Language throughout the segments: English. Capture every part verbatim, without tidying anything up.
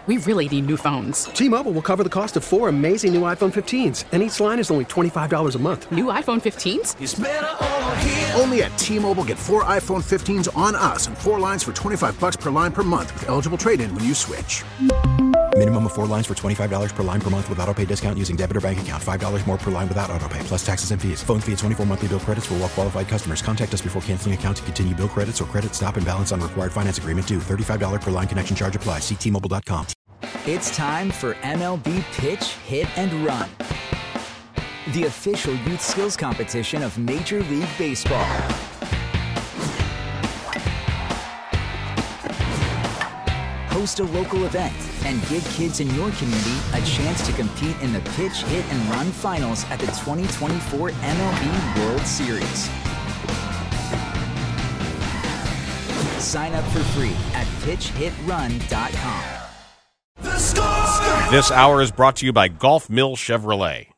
We really need new phones. T-Mobile will cover the cost of four amazing new iPhone fifteens, and each line is only twenty-five dollars a month. New iPhone fifteens? It's better over here. Only at T-Mobile, get four iPhone fifteens on us and four lines for twenty-five dollars per line per month with eligible trade-in when you switch. Minimum of four lines for twenty-five dollars per line per month with autopay discount using debit or bank account. five dollars more per line without autopay, plus taxes and fees. Phone fee at twenty-four monthly bill credits for well-qualified customers. Contact us before canceling account to continue bill credits or credit stop and balance on required finance agreement due. thirty-five dollars per line connection charge applies. See T Mobile dot com. It's time for M L B Pitch, Hit, and Run, the official youth skills competition of Major League Baseball. Host a local event and give kids in your community a chance to compete in the Pitch, Hit, and Run finals at the twenty twenty-four M L B World Series. Sign up for free at pitch hit run dot com. This hour is brought to you by Golf Mill Chevrolet.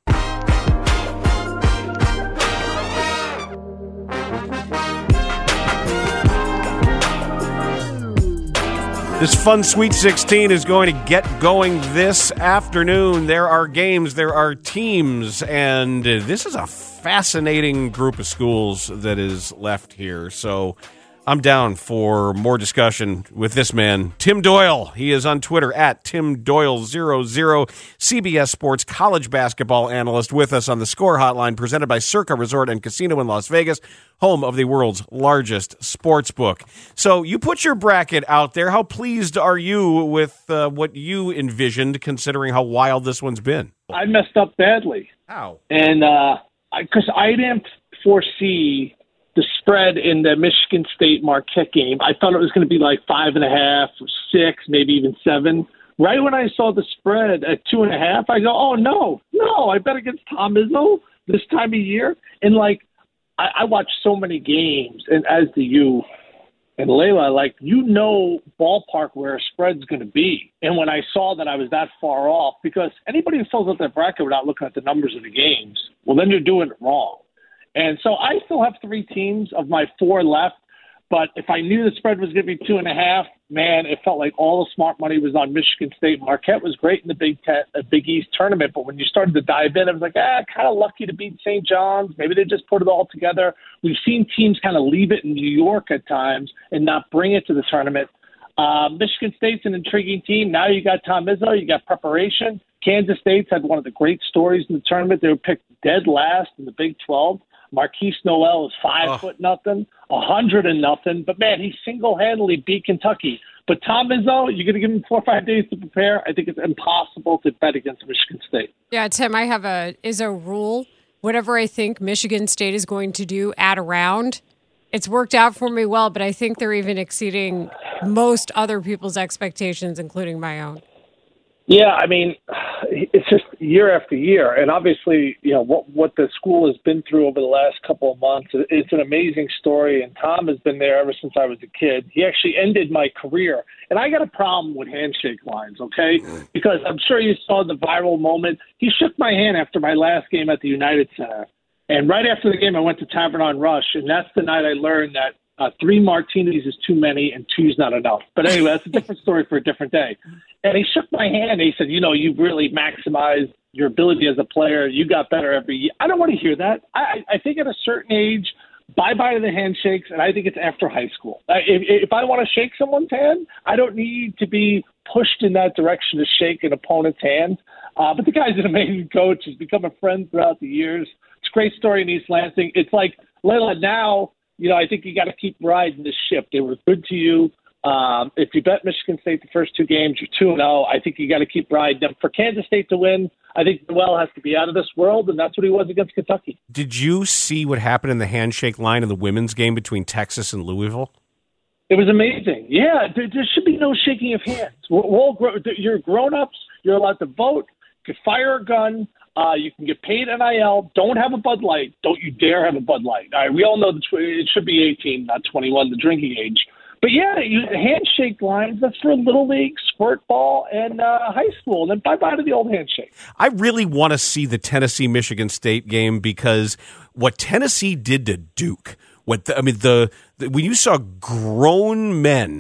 This fun Sweet sixteen is going to get going this afternoon. There are games, there are teams, and this is a fascinating group of schools that is left here. So I'm down for more discussion with this man, Tim Doyle. He is on Twitter at Tim Doyle zero zero, C B S Sports college basketball analyst, with us on the Score Hotline, presented by Circa Resort and Casino in Las Vegas, home of the world's largest sports book. So you put your bracket out there. How pleased are you with uh, what you envisioned, considering how wild this one's been? I messed up badly. How? And because uh, I, I didn't foresee the spread in the Michigan State Marquette game. I thought it was going to be like five and a half, or six, maybe even seven. Right when I saw the spread at two and a half, I go, oh, no, no, I bet against Tom Izzo this time of year. And, like, I, I watch so many games, and as do you and Layla, like, you know ballpark where a spread's going to be. And when I saw that I was that far off, because anybody who fills out that bracket without looking at the numbers of the games, well, then you're doing it wrong. And so I still have three teams of my four left, but if I knew the spread was going to be two and a half, man, it felt like all the smart money was on Michigan State. Marquette was great in the Big Ten, uh, Big East tournament, but when you started to dive in, I was like, ah, kind of lucky to beat Saint John's. Maybe they just put it all together. We've seen teams kind of leave it in New York at times and not bring it to the tournament. Uh, Michigan State's an intriguing team. Now you got Tom Izzo, you got preparation. Kansas State's had one of the great stories in the tournament. They were picked dead last in the Big twelve. Marquise Noel is five oh. foot nothing, a hundred and nothing. But man, he single-handedly beat Kentucky. But Tom Izzo, you're going to give him four or five days to prepare. I think it's impossible to bet against Michigan State. Yeah, Tim, I have a Izzo rule. Whatever I think Michigan State is going to do at a round, it's worked out for me well. But I think they're even exceeding most other people's expectations, including my own. Yeah, I mean, it's just year after year. And obviously, you know, what what the school has been through over the last couple of months, it's an amazing story. And Tom has been there ever since I was a kid. He actually ended my career. And I got a problem with handshake lines, okay? Because I'm sure you saw the viral moment. He shook my hand after my last game at the United Center. And right after the game, I went to Tavern on Rush. And that's the night I learned that Uh, three martinis is too many and two's not enough. But anyway, that's a different story for a different day. And he shook my hand and he said, you know, you've really maximized your ability as a player. You got better every year. I don't want to hear that. I, I think at a certain age, bye-bye to the handshakes, and I think it's after high school. Uh, if, if I want to shake someone's hand, I don't need to be pushed in that direction to shake an opponent's hand. Uh, but the guy's an amazing coach. He's become a friend throughout the years. It's a great story in East Lansing. It's like, Layla, now – you know, I think you got to keep riding this ship. They were good to you. Um, if you bet Michigan State the first two games, you're two and oh. I think you got to keep riding them. For Kansas State to win, I think Noel has to be out of this world, and that's what he was against Kentucky. Did you see what happened in the handshake line in the women's game between Texas and Louisville? It was amazing. Yeah, there, there should be no shaking of hands. We're, we're all gro- you're grown-ups. You're allowed to vote. You can fire a gun. Uh, you can get paid N I L. Don't have a Bud Light. Don't you dare have a Bud Light. All right, we all know that it should be eighteen, not twenty-one, the drinking age. But, yeah, you, handshake lines, that's for Little League, squirt ball, and uh, high school. And then bye-bye to the old handshake. I really want to see the Tennessee-Michigan State game because what Tennessee did to Duke, what the, I mean, the, the when you saw grown men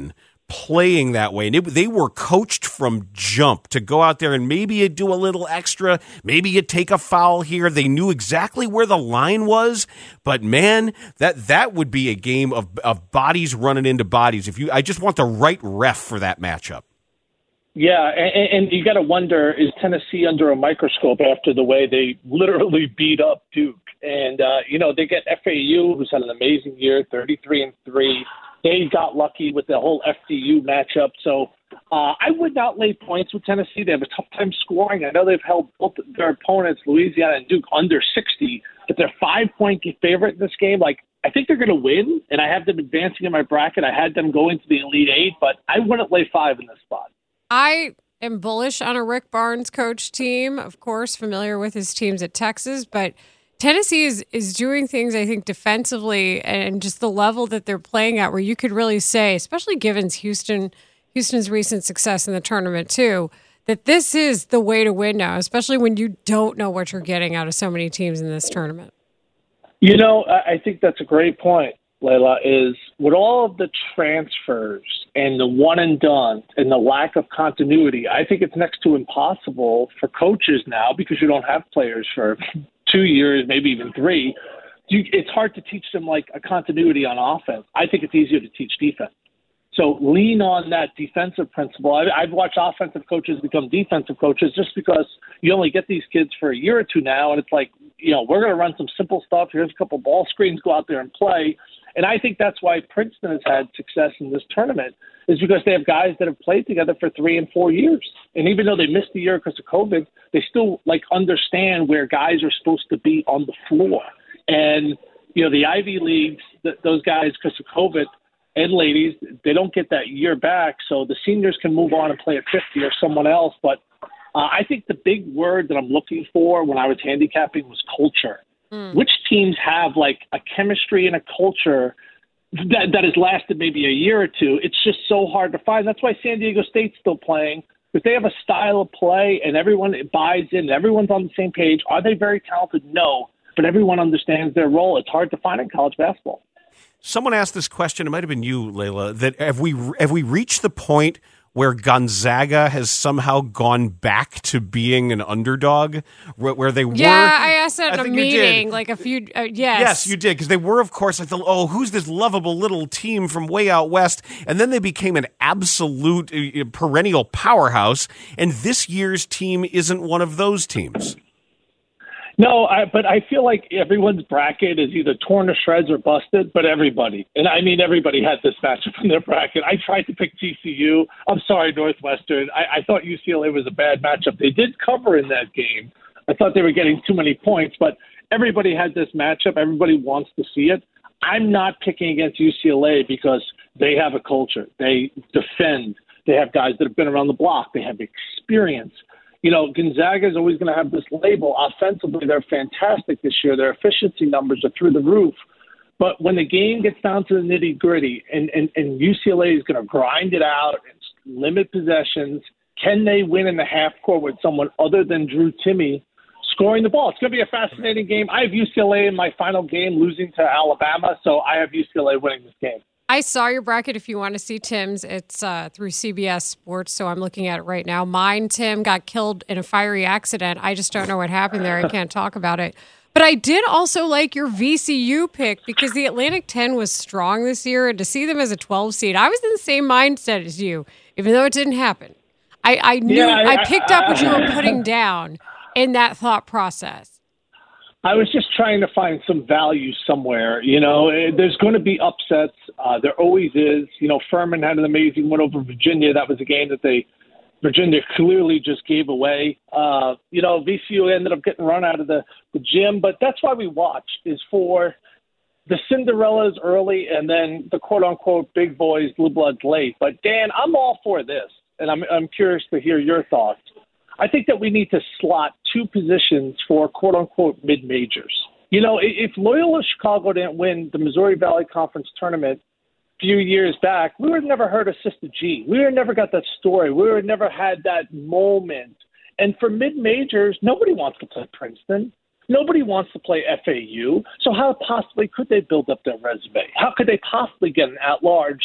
playing that way. And it, they were coached from jump to go out there and maybe you do a little extra, maybe you take a foul here. They knew exactly where the line was, but man, that that would be a game of of bodies running into bodies. If you, I just want the right ref for that matchup. Yeah, and, and you got to wonder, is Tennessee under a microscope after the way they literally beat up Duke? And, uh, you know, they get F A U, who's had an amazing year, thirty-three and three. They got lucky with the whole F D U matchup. So uh, I would not lay points with Tennessee. They have a tough time scoring. I know they've held both their opponents, Louisiana and Duke, under sixty, but they're five-point favorite in this game. Like, I think they're going to win, and I have them advancing in my bracket. I had them going to the Elite Eight, but I wouldn't lay five in this spot. I am bullish on a Rick Barnes coach team, of course, familiar with his teams at Texas, but Tennessee is, is doing things, I think, defensively and just the level that they're playing at where you could really say, especially given Houston, Houston's recent success in the tournament too, that this is the way to win now, especially when you don't know what you're getting out of so many teams in this tournament. You know, I think that's a great point, Layla, is with all of the transfers and the one and done and the lack of continuity, I think it's next to impossible for coaches now because you don't have players for two years, maybe even three. You, it's hard to teach them like a continuity on offense. I think it's easier to teach defense. So lean on that defensive principle. I, I've watched offensive coaches become defensive coaches just because you only get these kids for a year or two now, and it's like, you know, we're going to run some simple stuff. Here's a couple ball screens, go out there and play. And I think that's why Princeton has had success in this tournament is because they have guys that have played together for three and four years. And even though they missed a year because of COVID, they still like understand where guys are supposed to be on the floor. And, you know, the Ivy Leagues, th- those guys, because of COVID, and ladies, they don't get that year back. So the seniors can move on and play at fifty or someone else. But uh, I think the big word that I'm looking for when I was handicapping was culture. Mm. Which teams have like a chemistry and a culture that, that has lasted maybe a year or two? It's just so hard to find. That's why San Diego State's still playing, because they have a style of play and everyone buys in. Everyone's on the same page. Are they very talented? No, but everyone understands their role. It's hard to find in college basketball. Someone asked this question. It might have been you, Layla. That have we have we reached the point where Gonzaga has somehow gone back to being an underdog, where, where they were? Yeah, I asked that I in a meeting, like a few. Uh, yes, yes, you did, because they were, of course, like the oh, who's this lovable little team from way out west, and then they became an absolute uh, perennial powerhouse. And this year's team isn't one of those teams. No, I, but I feel like everyone's bracket is either torn to shreds or busted, but everybody. And I mean, everybody had this matchup in their bracket. I tried to pick T C U. I'm sorry, Northwestern. I, I thought U C L A was a bad matchup. They did cover in that game. I thought they were getting too many points, but everybody had this matchup. Everybody wants to see it. I'm not picking against U C L A because they have a culture. They defend. They have guys that have been around the block. They have experience. You know, Gonzaga is always going to have this label. Offensively, they're fantastic this year. Their efficiency numbers are through the roof. But when the game gets down to the nitty-gritty and, and, and U C L A is going to grind it out and limit possessions, can they win in the half court with someone other than Drew Timme scoring the ball? It's going to be a fascinating game. I have U C L A in my final game losing to Alabama, so I have U C L A winning this game. I saw your bracket. If you want to see Tim's, it's uh, through C B S Sports, so I'm looking at it right now. Mine, Tim, got killed in a fiery accident. I just don't know what happened there. I can't talk about it. But I did also like your V C U pick because the Atlantic ten was strong this year, and to see them as a twelve seed, I was in the same mindset as you, even though it didn't happen. I, I knew yeah, I, I picked I, up what you were putting down in that thought process. I was just trying to find some value somewhere. You know, there's going to be upsets. Uh, there always is. You know, Furman had an amazing win over Virginia. That was a game that they, Virginia clearly just gave away. Uh, you know, V C U ended up getting run out of the, the gym. But that's why we watch, is for the Cinderellas early and then the quote-unquote big boys, blue bloods late. But, Dan, I'm all for this, and I'm I'm curious to hear your thoughts. I think that we need to slot two positions for quote-unquote mid-majors. You know, if Loyola Chicago didn't win the Missouri Valley Conference tournament a few years back, we would have never heard of Sister G. We would have never got that story. We would have never had that moment. And for mid-majors, nobody wants to play Princeton. Nobody wants to play F A U. So how possibly could they build up their resume? How could they possibly get an at-large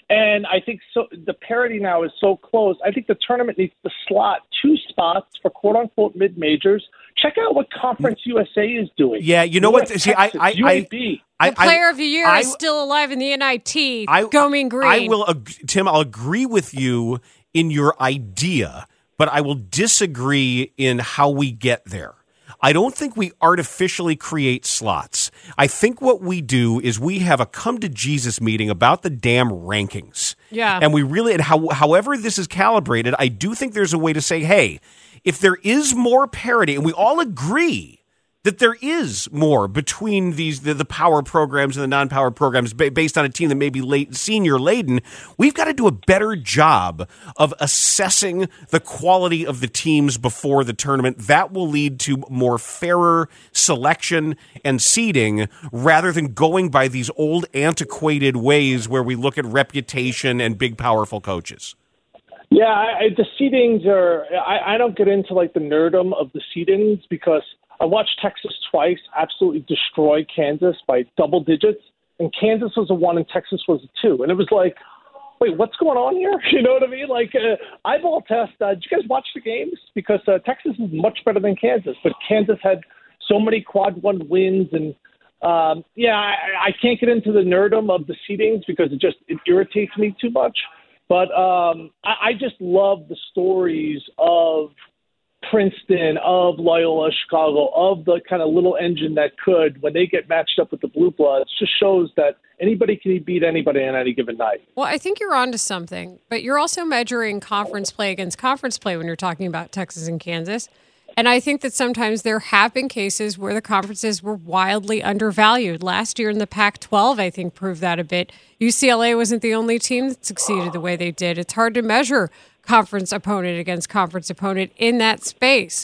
And I think so. The parity now is so close. I think the tournament needs to slot two spots for quote-unquote mid-majors. Check out what Conference U S A is doing. Yeah, you know U S what? See, I, I, U A B. I, The player I, of the year I, is still alive in the N I T. I, Gomin Green. I will, ag- Tim. I'll agree with you in your idea, but I will disagree in how we get there. I don't think we artificially create slots. I think what we do is we have a come to Jesus meeting about the damn rankings. Yeah. And we really, and how, however this is calibrated, I do think there's a way to say, hey, if there is more parity, and we all agree that there is more between these the, the power programs and the non-power programs ba- based on a team that may be late, senior laden, we've got to do a better job of assessing the quality of the teams before the tournament. That will lead to more fairer selection and seeding rather than going by these old antiquated ways where we look at reputation and big powerful coaches. Yeah, I, I, the seedings are. I, I don't get into like the nerdum of the seedings because I watched Texas twice absolutely destroy Kansas by double digits, and Kansas was a one and Texas was a two, and it was like, wait, what's going on here? You know what I mean? Like uh, eyeball test. Uh, did you guys watch the games? Because uh, Texas is much better than Kansas, but Kansas had so many quad one wins, and um, yeah, I, I can't get into the nerdum of the seedings because it just it irritates me too much. But um, I, I just love the stories of Princeton, of Loyola Chicago, of the kind of little engine that could, when they get matched up with the Blue Bloods, just shows that anybody can beat anybody on any given night. Well, I think you're onto something, but you're also measuring conference play against conference play when you're talking about Texas and Kansas. And I think that sometimes there have been cases where the conferences were wildly undervalued. Last year in the Pac twelve, I think, proved that a bit. U C L A wasn't the only team that succeeded the way they did. It's hard to measure conference opponent against conference opponent in that space.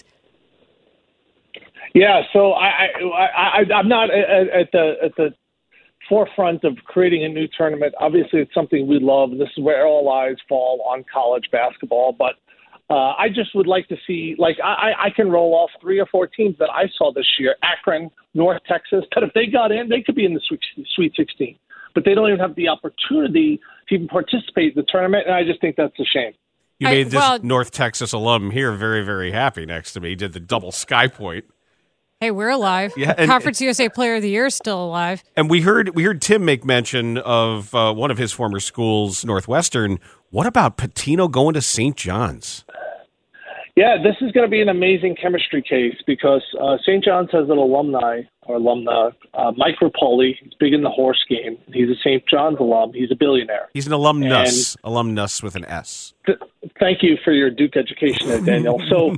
Yeah, so I, I, I, I'm not at, at the at the forefront of creating a new tournament. Obviously, it's something we love. This is where all eyes fall on college basketball, but Uh, I just would like to see, like, I, I can roll off three or four teams that I saw this year, Akron, North Texas, that if they got in, they could be in the Sweet, Sweet sixteen. But they don't even have the opportunity to even participate in the tournament, and I just think that's a shame. You made I, this well, North Texas alum here very, very happy next to me. He did the double sky point. Hey, we're alive. Yeah, and- Conference U S A Player of the Year is still alive. And we heard we heard Tim make mention of uh, one of his former schools, Northwestern. What about Pitino going to Saint John's? Yeah, this is going to be an amazing chemistry case because uh, Saint John's has an alumni or alumna, uh, Mike Rapoli. He's big in the horse game. He's a Saint John's alum. He's a billionaire. He's an alumnus, and alumnus with an S. Th- thank you for your Duke education there, Daniel. So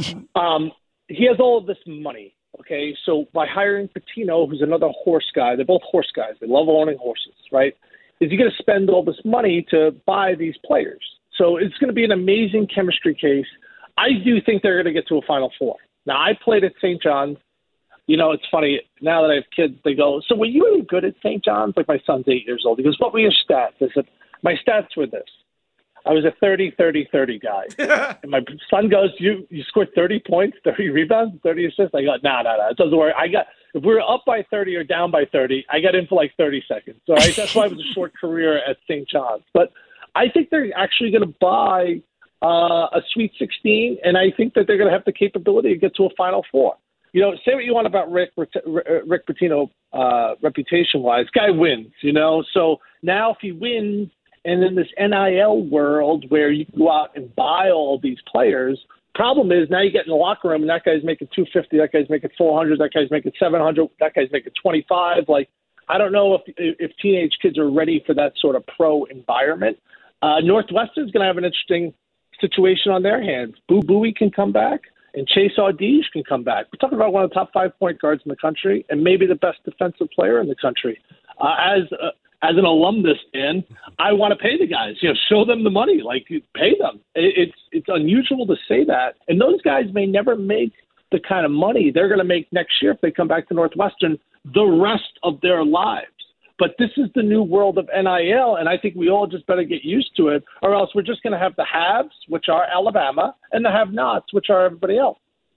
um, he has all of this money, okay? So by hiring Pitino, who's another horse guy, they're both horse guys. They love owning horses, right? Is he going to spend all this money to buy these players? So it's going to be an amazing chemistry case. I do think they're going to get to a Final Four. Now, I played at Saint John's. You know, it's funny. Now that I have kids, they go, so were you any good at Saint John's? Like, my son's eight years old. He goes, what were your stats? I said, my stats were this. I was a thirty, thirty, thirty guy. And my son goes, you you scored thirty points, thirty rebounds, thirty assists? I go, no, no, no. It doesn't work. I got, if we were up by thirty or down by thirty, I got in for like thirty seconds. So right? That's why it was a short career at Saint John's. But I think they're actually going to buy Uh, a Sweet sixteen, and I think that they're going to have the capability to get to a Final Four. You know, say what you want about Rick Rick Pitino, uh, reputation-wise. Guy wins, you know. So now if he wins, and in this N I L world where you can go out and buy all these players, problem is now you get in the locker room and that guy's making two hundred fifty, that guy's making four hundred, that guy's making seven hundred, that guy's making twenty-five. Like, I don't know if if teenage kids are ready for that sort of pro environment. Uh, Northwestern's going to have an interesting situation on their hands. Boo Buie can come back, and Chase Audige can come back. We're talking about one of the top five point guards in the country, and maybe the best defensive player in the country. Uh, as uh, as an alumnus, Dan, I want to pay the guys. You know, show them the money, like pay them. It, it's it's unusual to say that, and those guys may never make the kind of money they're going to make next year if they come back to Northwestern the rest of their lives. But this is the new world of N I L, and I think we all just better get used to it, or else we're just going to have the haves, which are Alabama, and the have-nots, which are everybody else.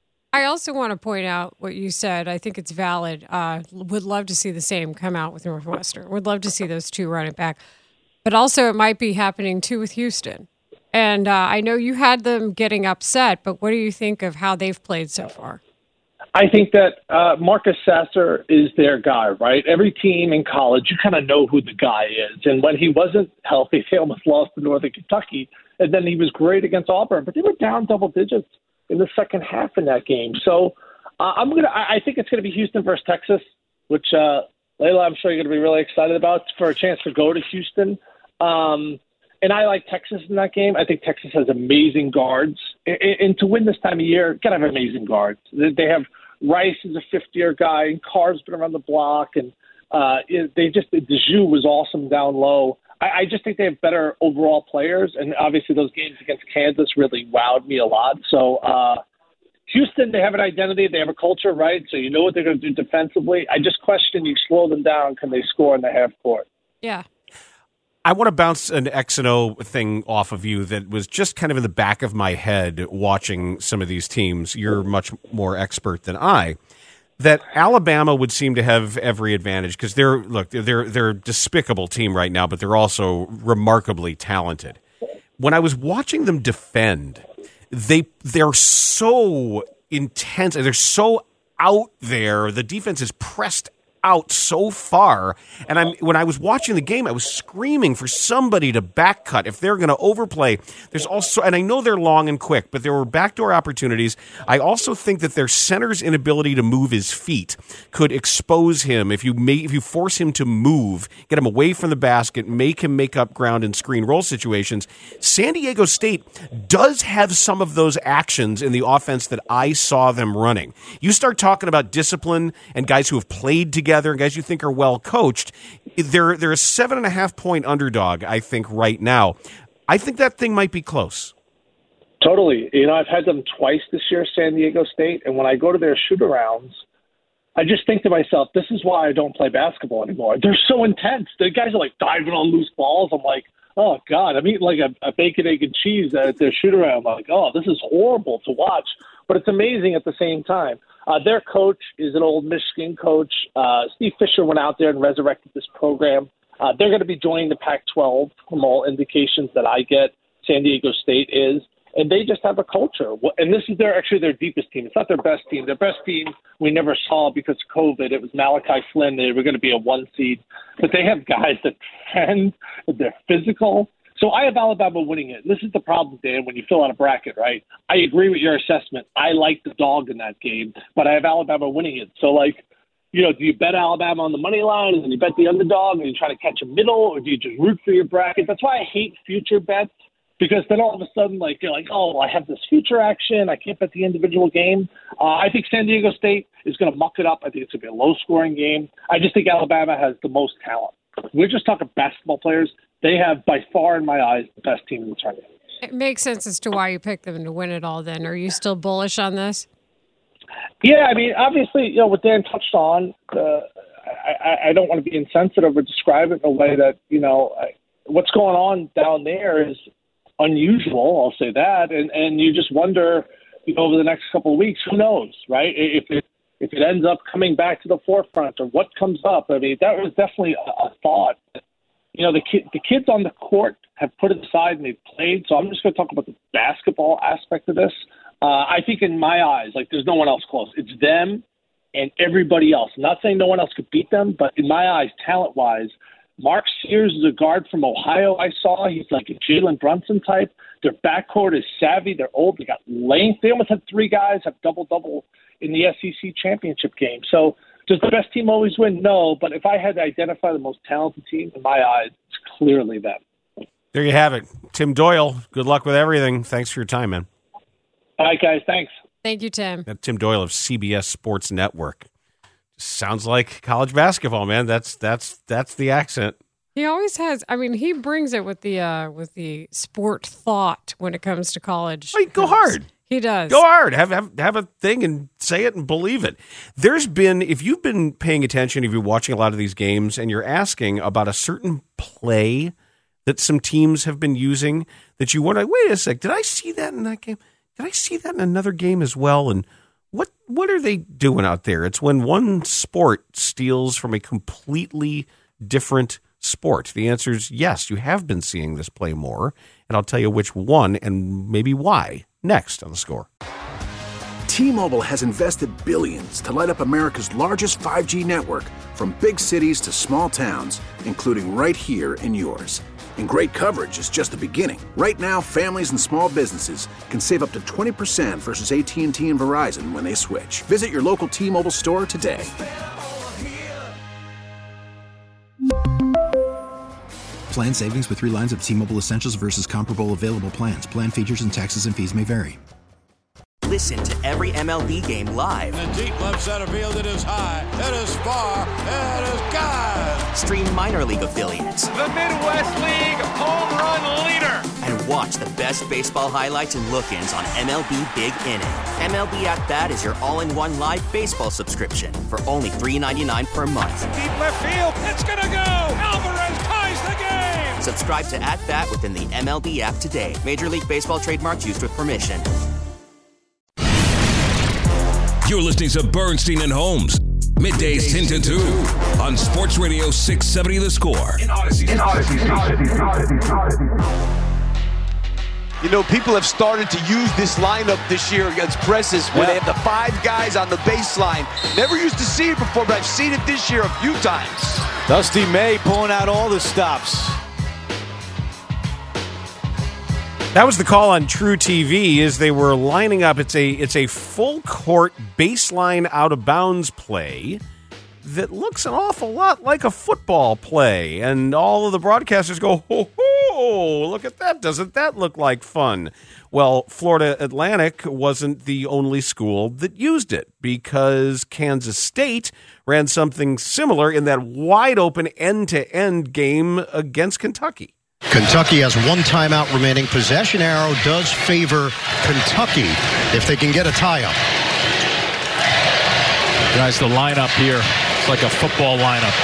I also want to point out what you said. I think it's valid. Uh, would love to see the same come out with Northwestern. Would love to see those two run it back. But also it might be happening too with Houston. And uh, I know you had them getting upset, but what do you think of how they've played so far? I think that uh, Marcus Sasser is their guy, right? Every team in college, you kind of know who the guy is. And when he wasn't healthy, they almost lost to Northern Kentucky. And then he was great against Auburn, but they were down double digits in the second half in that game. So uh, I'm gonna. I think it's gonna be Houston versus Texas, which uh, Layla, I'm sure you're gonna be really excited about for a chance to go to Houston. Um, and I like Texas in that game. I think Texas has amazing guards, and, and to win this time of year, gotta have amazing guards. They have Rice is a fifth-year guy, and Carr's been around the block, and uh, they just DeJu was awesome down low. I, I just think they have better overall players, and obviously those games against Kansas really wowed me a lot. So uh, Houston, they have an identity, they have a culture, right? So you know what they're going to do defensively. I just question you slow them down, can they score in the half court? Yeah. I want to bounce an X and O thing off of you that was just kind of in the back of my head watching some of these teams. You're much more expert than I. That Alabama would seem to have every advantage because they're look they're they're a despicable team right now, but they're also remarkably talented. When I was watching them defend, they they're so intense. They're so out there. The defense is pressed out so far, and I'm when I was watching the game, I was screaming for somebody to back cut if they're going to overplay. There's also, and I know they're long and quick, but there were backdoor opportunities. I also think that their center's inability to move his feet could expose him if you may, if you force him to move, get him away from the basket, make him make up ground in screen roll situations. San Diego State does have some of those actions in the offense that I saw them running. You start talking about discipline and guys who have played together. And guys you think are well coached, they're they're a seven and a half point underdog, I think, right now. I think that thing might be close. Totally. You know, I've had them twice this year, San Diego State, and when I go to their shoot-arounds, I just think to myself, this is why I don't play basketball anymore. They're so intense. The guys are like diving on loose balls. I'm like, oh God, I'm eating like a, a bacon, egg, and cheese at their shoot-around. I'm like, oh, this is horrible to watch, but it's amazing at the same time. Uh, their coach is an old Michigan coach. Uh, Steve Fisher went out there and resurrected this program. Uh, they're going to be joining the Pac twelve from all indications that I get. San Diego State is. And they just have a culture. And this is their actually their deepest team. It's not their best team. Their best team we never saw because of COVID. It was Malachi Flynn. They were going to be a one seed. But they have guys that defend. They're physical. So I have Alabama winning it. This is the problem, Dan, when you fill out a bracket, right? I agree with your assessment. I like the dog in that game, but I have Alabama winning it. So, like, you know, do you bet Alabama on the money line and then you bet the underdog and you try to catch a middle, or do you just root for your bracket? That's why I hate future bets, because then all of a sudden, like, you're like, oh, I have this future action. I can't bet the individual game. Uh, I think San Diego State is going to muck it up. I think it's going to be a low-scoring game. I just think Alabama has the most talent. We're just talking basketball players. They have, by far, in my eyes, the best team in the tournament. It makes sense as to why you picked them to win it all then. Are you still bullish on this? Yeah, I mean, obviously, you know, what Dan touched on, uh, I, I don't want to be insensitive or describe it in a way that, you know, I, what's going on down there is unusual, I'll say that, and, and you just wonder, you know, over the next couple of weeks, who knows, right? If it, if it ends up coming back to the forefront or what comes up. I mean, that was definitely a, a thought. You know, the kid, the kids on the court have put it aside and they've played. So I'm just going to talk about the basketball aspect of this. Uh, I think in my eyes, like, there's no one else close. It's them and everybody else. I'm not saying no one else could beat them, but in my eyes, talent-wise, Mark Sears is a guard from Ohio I saw. He's like a Jalen Brunson type. Their backcourt is savvy. They're old. They got length. They almost had three guys have double-double in the S E C championship game. So does the best team always win? No, but if I had to identify the most talented team, in my eyes, it's clearly them. There you have it. Tim Doyle, good luck with everything. Thanks for your time, man. All right, guys. Thanks. Thank you, Tim. Tim Doyle of C B S Sports Network. Sounds like college basketball, man. That's that's that's the accent. He always has. I mean, he brings it with the uh, with the sport thought when it comes to college. Oh, go hard. He does. Go hard. Have, have have a thing and say it and believe it. There's been, if you've been paying attention, if you're watching a lot of these games and you're asking about a certain play that some teams have been using, that you wonder, wait a sec, did I see that in that game? Did I see that in another game as well? And what what are they doing out there? It's when one sport steals from a completely different sport? The answer is yes, you have been seeing this play more, and I'll tell you which one and maybe why next on The Score. T-Mobile has invested billions to light up America's largest five G network, from big cities to small towns, including right here in yours. And great coverage is just the beginning. Right now, families and small businesses can save up to twenty percent versus A T and T and Verizon when they switch. Visit your local T-Mobile store today. Plan savings with three lines of T-Mobile Essentials versus comparable available plans. Plan features and taxes and fees may vary. Listen to every M L B game live. In the deep left center field, it is high, it is far, it is gone. Stream minor league affiliates. The Midwest League home run leader. And watch the best baseball highlights and look-ins on M L B Big Inning. M L B At Bat is your all-in-one live baseball subscription for only three dollars and ninety-nine cents per month. Deep left field, it's gonna go. Alvarez ties the game. Subscribe to At Bat within the M L B app today. Major League Baseball trademarks used with permission. You're listening to Bernstein and Holmes, middays ten to two on Sports Radio six seventy The Score. In Odyssey. In Odyssey. You know, people have started to use this lineup this year against presses where they have the five guys on the baseline. Never used to see it before, but I've seen it this year a few times. Dusty May pulling out all the stops. That was the call on True T V as they were lining up. It's a it's a full court baseline out of bounds play that looks an awful lot like a football play. And all of the broadcasters go, ho, ho, look at that. Doesn't that look like fun? Well, Florida Atlantic wasn't the only school that used it, because Kansas State ran something similar in that wide open end-to-end game against Kentucky. Kentucky has one timeout remaining. Possession arrow does favor Kentucky if they can get a tie-up. Guys, the lineup here, it's like a football lineup.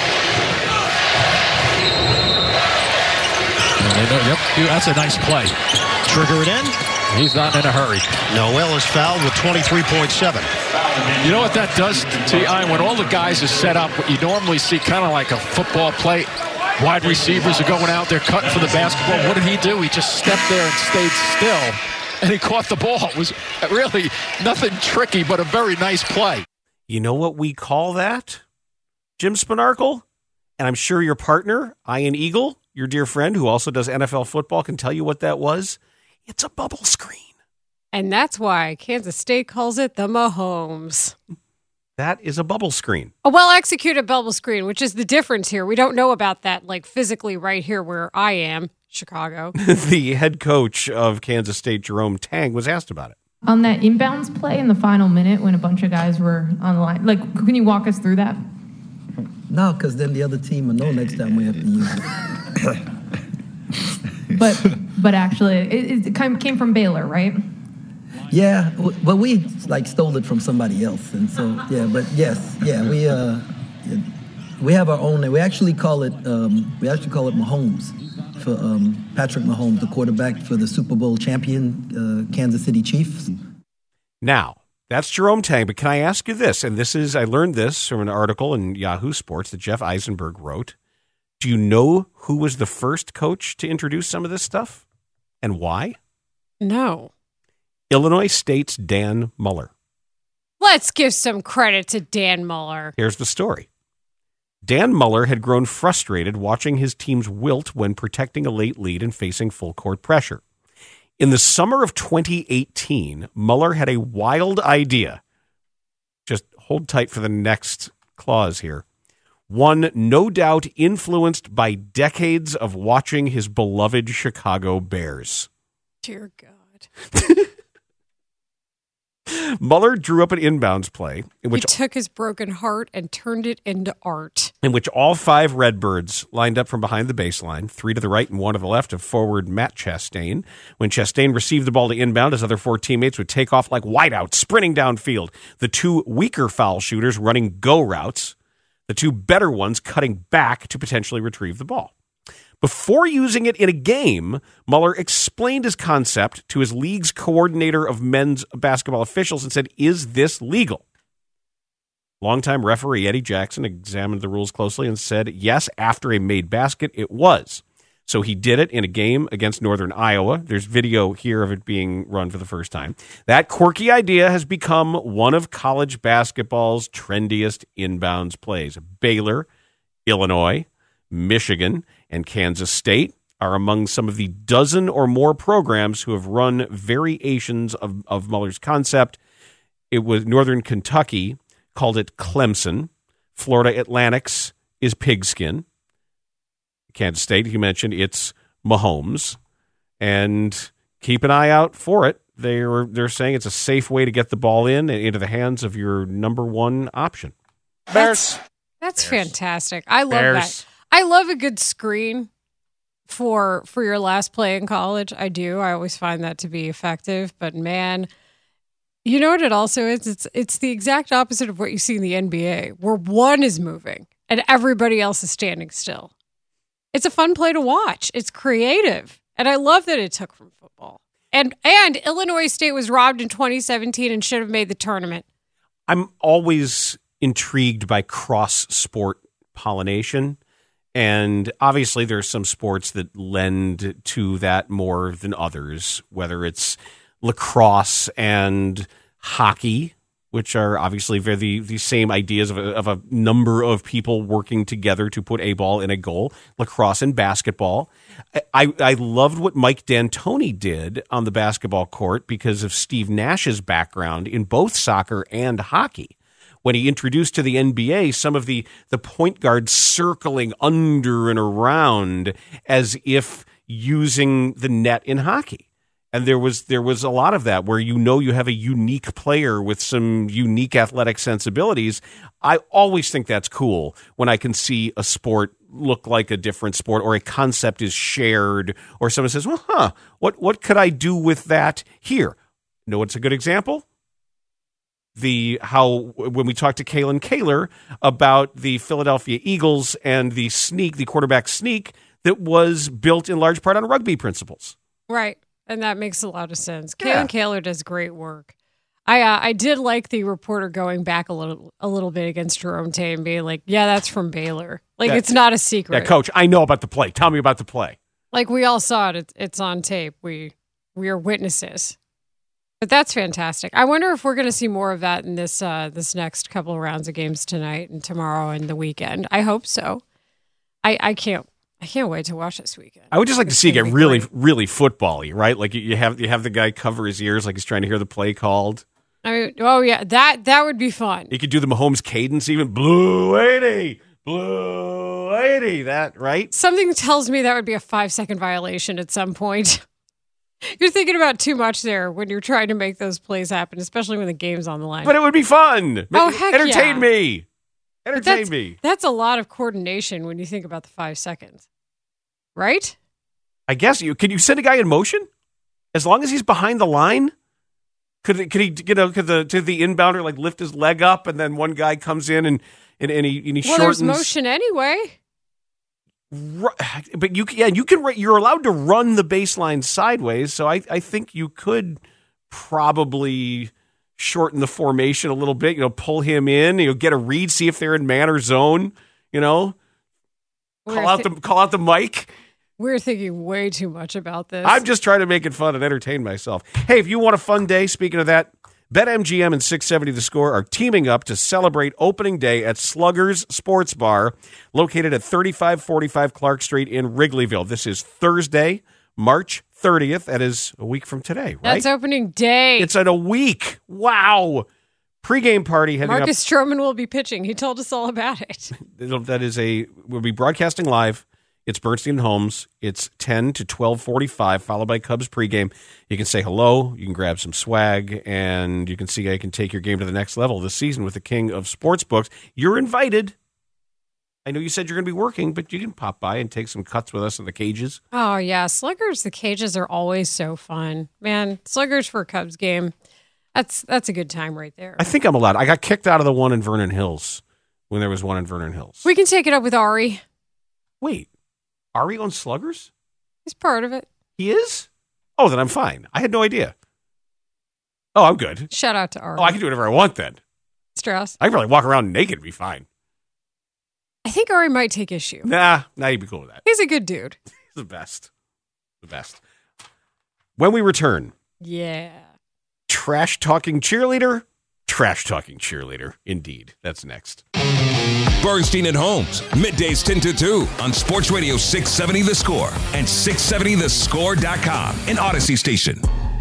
Yep, that's a nice play. Trigger it in. He's not in a hurry. Noel is fouled with twenty-three point seven. You know what that does to you, Ian? When all the guys are set up, what you normally see kind of like a football play. Wide receivers are going out there cutting for the basketball. What did he do? He just stepped there and stayed still, and he caught the ball. It was really nothing tricky, but a very nice play. You know what we call that, Jim Spanarkel? And I'm sure your partner, Ian Eagle, your dear friend who also does N F L football, can tell you what that was. It's a bubble screen. And that's why Kansas State calls it the Mahomes. That is a bubble screen. A well-executed bubble screen, which is the difference here. We don't know about that, like, physically right here where I am, Chicago. The head coach of Kansas State, Jerome Tang, was asked about it. On that inbounds play in the final minute when a bunch of guys were on the line, like, can you walk us through that? No, because then the other team will know next time we have to use it. but, but actually, it, it came from Baylor, right? Yeah, but we like stole it from somebody else, and so yeah. But yes, yeah, we uh, we have our own. We actually call it um, we actually call it Mahomes for um, Patrick Mahomes, the quarterback for the Super Bowl champion uh, Kansas City Chiefs. Now that's Jerome Tang, but can I ask you this? And this is I learned this from an article in Yahoo Sports that Jeff Eisenberg wrote. Do you know who was the first coach to introduce some of this stuff, and why? No. Illinois State's Dan Muller. Let's give some credit to Dan Muller. Here's the story. Dan Muller had grown frustrated watching his teams wilt when protecting a late lead and facing full court pressure. In the summer of twenty eighteen, Muller had a wild idea. Just hold tight for the next clause here. One no doubt influenced by decades of watching his beloved Chicago Bears. Dear God. Muller drew up an inbounds play in which he took his broken heart and turned it into art. In which all five Redbirds lined up from behind the baseline, three to the right and one to the left of forward Matt Chastain. When Chastain received the ball to inbound, his other four teammates would take off like wideouts, sprinting downfield. The two weaker foul shooters running go routes, the two better ones cutting back to potentially retrieve the ball. Before using it in a game, Muller explained his concept to his league's coordinator of men's basketball officials and said, "Is this legal?" Longtime referee Eddie Jackson examined the rules closely and said, yes, after a made basket, it was. So he did it in a game against Northern Iowa. There's video here of it being run for the first time. That quirky idea has become one of college basketball's trendiest inbounds plays. Baylor, Illinois, Michigan, and Kansas State are among some of the dozen or more programs who have run variations of, of Muller's concept. It was Northern Kentucky called it Clemson. Florida Atlantic's is Pigskin. Kansas State, you mentioned, it's Mahomes. And keep an eye out for it. They're, they're saying it's a safe way to get the ball in and into the hands of your number one option. Bears. That's, that's Bears. Fantastic. I love Bears. that. I love a good screen for for your last play in college. I do. I always find that to be effective. But, man, you know what it also is? It's it's the exact opposite of what you see in the N B A, where one is moving and everybody else is standing still. It's a fun play to watch. It's creative. And I love that it took from football. And and Illinois State was robbed in twenty seventeen and should have made the tournament. I'm always intrigued by cross-sport pollination. And obviously there's some sports that lend to that more than others, whether it's lacrosse and hockey, which are obviously very the, the same ideas of a, of a number of people working together to put a ball in a goal. Lacrosse and basketball. I, I loved what Mike D'Antoni did on the basketball court because of Steve Nash's background in both soccer and hockey. When he introduced to the N B A some of the, the point guards circling under and around as if using the net in hockey. And there was there was a lot of that where you know you have a unique player with some unique athletic sensibilities. I always think that's cool when I can see a sport look like a different sport or a concept is shared or someone says, well, huh, what, what could I do with that here? You know what's a good example? The how when we talked to Kalen Kaler about the Philadelphia Eagles and the sneak, the quarterback sneak that was built in large part on rugby principles. Right. And that makes a lot of sense. Yeah. Kalen Kaler does great work. I uh, I did like the reporter going back a little a little bit against Jerome Tay and being like, yeah, that's from Baylor. Like, Yeah. it's not a secret. Yeah, Coach, I know about the play. Tell me about the play. Like, we all saw it. It's, it's on tape. We we are witnesses. But that's fantastic. I wonder if we're going to see more of that in this uh, this next couple of rounds of games tonight and tomorrow and the weekend. I hope so. I, I can't I can't wait to watch this weekend. I would just like It's to see it gonna get be really, great. really football-y, right? Like you- you have you have the guy cover his ears like he's trying to hear the play called. I mean, oh yeah, that that would be fun. He could do the Mahomes cadence even. Blue eighty, blue eighty, that, right? Something tells me that would be a five second violation at some point. You're thinking about too much there when you're trying to make those plays happen, especially when the game's on the line. But it would be fun. Oh, heck Entertain yeah. me. But Entertain that's, me. That's a lot of coordination when you think about the five seconds. Right? I guess you can you send a guy in motion as long as he's behind the line. Could could he you know could the to the inbounder like lift his leg up and then one guy comes in and and, and he and he Well, shortens. there's motion anyway. Ru- But you yeah you can you're allowed to run the baseline sideways, so I I think you could probably shorten the formation a little bit. You know, pull him in. You know, get a read, see if they're in man or zone. You know, We're call out thi- the call out the mic. We're thinking way too much about this. I'm just trying to make it fun and entertain myself. Hey, if you want a fun day, speaking of that, BetMGM and six seventy The Score are teaming up to celebrate opening day at Sluggers Sports Bar, located at thirty-five forty-five Clark Street in Wrigleyville. This is Thursday, March thirtieth. That is a week from today, right? That's opening day. It's in a week. Wow. Pre-game party heading Marcus Stroman will be pitching. He told us all about it. up. That is a, we'll be broadcasting live. It's Bernstein and Holmes. It's ten to twelve forty-five, followed by Cubs pregame. You can say hello, you can grab some swag, and you can see how you can take your game to the next level this season with the king of sportsbooks. You're invited. I know you said you're going to be working, but you can pop by and take some cuts with us in the cages. Oh, yeah. Sluggers, the cages are always so fun. Man, Sluggers for a Cubs game. That's that's a good time right there. I think I'm allowed. I got kicked out of the one in Vernon Hills when there was one in Vernon Hills. We can take it up with Ari. Wait, Ari owns Sluggers? He's part of it. He is? Oh, then I'm fine. I had no idea. Oh, I'm good. Shout out to Ari. Oh, I can do whatever I want then. stress. I can probably walk around naked and be fine. I think Ari might take issue. Nah, nah, you'd be cool with that. He's a good dude. He's the best. The best. When we return, Yeah. trash talking cheerleader, trash talking cheerleader. Indeed. That's next. Bernstein and Holmes, middays ten to two on Sports Radio six seventy The Score and six seventy the score dot com, an Odyssey station.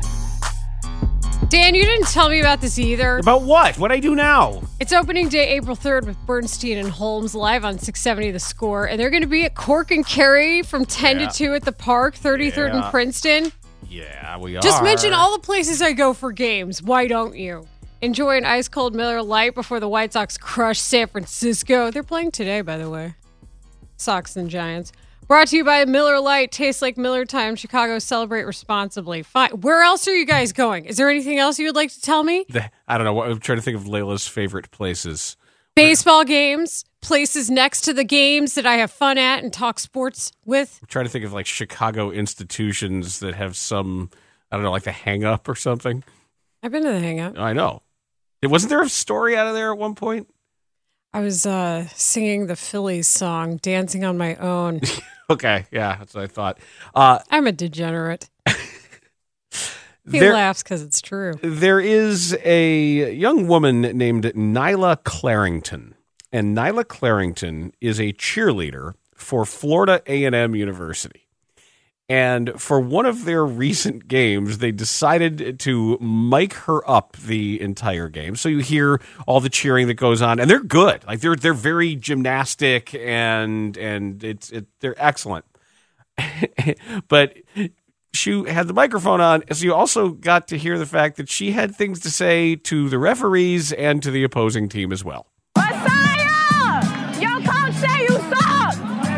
Dan, you didn't tell me about this either. About what? What'd I do now? It's opening day, April third, with Bernstein and Holmes live on six seventy The Score. And they're going to be at Cork and Kerry from ten Yeah. to two at the park, thirty-third Yeah. and Princeton. Yeah, we are. Just mention all the places I go for games. Why don't you? Enjoy an ice-cold Miller Lite before the White Sox crush San Francisco. They're playing today, by the way. Sox and Giants. Brought to you by Miller Lite. Tastes like Miller time. Chicago, celebrate responsibly. Fine. Where else are you guys going? Is there anything else you would like to tell me? The, I don't know. I'm trying to think of Layla's favorite places. Baseball games, places next to the games that I have fun at and talk sports with. I'm trying to think of like Chicago institutions that have some, I don't know, like the Hang Up or something. I've been to the Hangout. I know. It, wasn't there a story out of there at one point? I was uh, singing the Phillies song, Dancing on My Own. Okay, yeah, that's what I thought. Uh, I'm a degenerate. He there, laughs because it's true. There is a young woman named Nyla Clarington, and Nyla Clarington is a cheerleader for Florida A and M University. And for one of their recent games, they decided to mic her up the entire game. So you hear all the cheering that goes on, and they're good. Like they're they're very gymnastic, and and it's it, they're excellent. But she had the microphone on, so you also got to hear the fact that she had things to say to the referees and to the opposing team as well. Messiah! Your coach say you suck!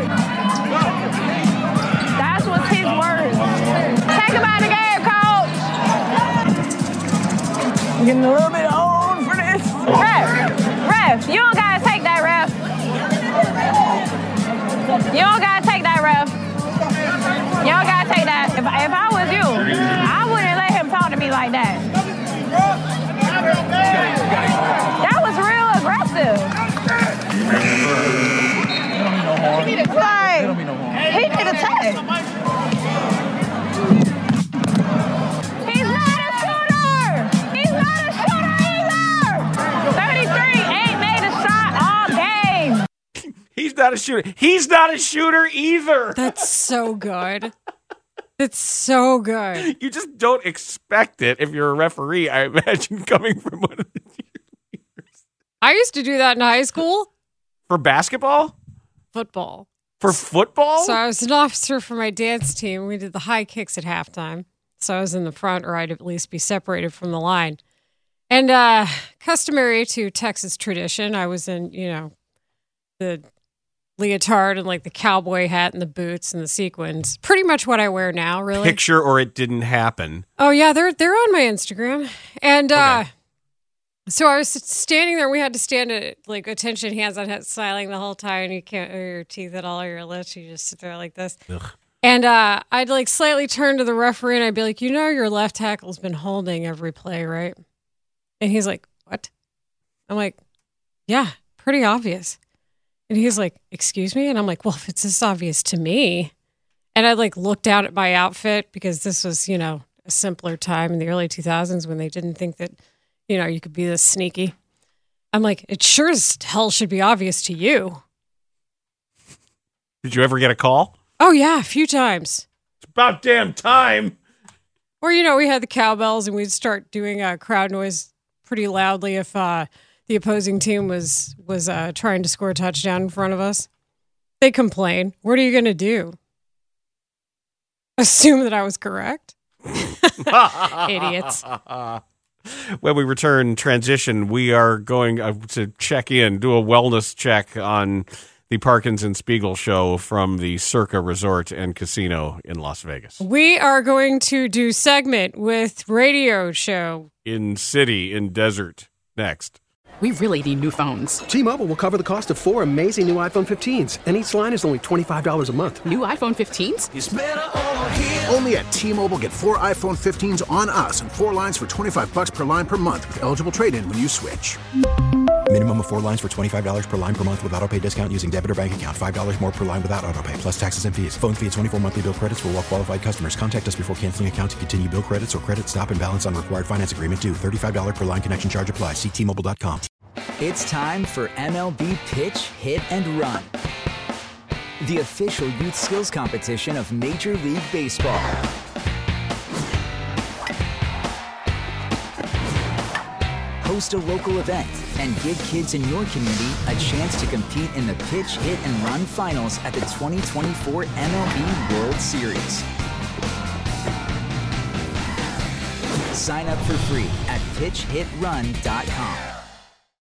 That's what's his words. Take him out of the game, coach! I'm getting a little bit old for this. Ref! Ref! You don't gotta take that, ref. You don't gotta take that, ref. You don't gotta take that. If, if I was you, I wouldn't let him talk to me like that. That was real aggressive. He need a tag. He need a tag. He's not a shooter. He's not a shooter either. thirty-three ain't made a shot all game. He's not a shooter. He's not a shooter either. That's so good. It's so good. You just don't expect it if you're a referee, I imagine, coming from one of the cheerleaders. I used to do that in high school. For basketball? Football. For football? So I was an officer for my dance team. We did the high kicks at halftime. So I was in the front, or I'd at least be separated from the line. And uh, customary to Texas tradition, I was in, you know, the leotard and like the cowboy hat and the boots and the sequins. Pretty much what I wear now, really. Picture or it didn't happen. Oh yeah, they're they're on my Instagram. And uh Okay. so I was standing there. We had to stand at like attention, hands on head, smiling the whole time. You can't or your teeth at all or your lips. You just sit there like this. Ugh. And uh I'd like slightly turn to the referee and I'd be like, you know, your left tackle's been holding every play, right? And he's like, what? I'm like, yeah, pretty obvious. And he's like, excuse me? And I'm like, well, if it's this obvious to me. And I like looked down at my outfit because this was, you know, a simpler time in the early two thousands when they didn't think that, you know, you could be this sneaky. I'm like, it sure as hell should be obvious to you. Did you ever get a call? Oh, yeah, a few times. It's about damn time. Or, you know, we had the cowbells and we'd start doing uh, crowd noise pretty loudly if uh, the opposing team was was uh, trying to score a touchdown in front of us. They complain. What are you going to do? Assume that I was correct? Idiots. When we return transition, we are going uh, to check in, do a wellness check on the Parkins and Spiegel show from the Circa Resort and Casino in Las Vegas. We are going to do segment with radio show. In city, in desert, next. We really need new phones. T-Mobile will cover the cost of four amazing new iPhone fifteens, and each line is only twenty-five dollars a month. New iPhone fifteens? It's better over here. Only at T-Mobile, get four iPhone fifteens on us and four lines for twenty-five bucks per line per month with eligible trade-in when you switch. Minimum of four lines for twenty-five dollars per line per month with auto pay discount using debit or bank account. five dollars more per line without auto pay, plus taxes and fees. Phone fee at twenty-four monthly bill credits for well qualified customers. Contact us before canceling account to continue bill credits or credit stop and balance on required finance agreement due. thirty-five dollars per line connection charge applies. See T Mobile dot com. It's time for M L B Pitch, Hit, and Run, the official youth skills competition of Major League Baseball. Host a local event and give kids in your community a chance to compete in the Pitch, Hit, and Run finals at the twenty twenty-four M L B World Series. Sign up for free at pitch hit run dot com.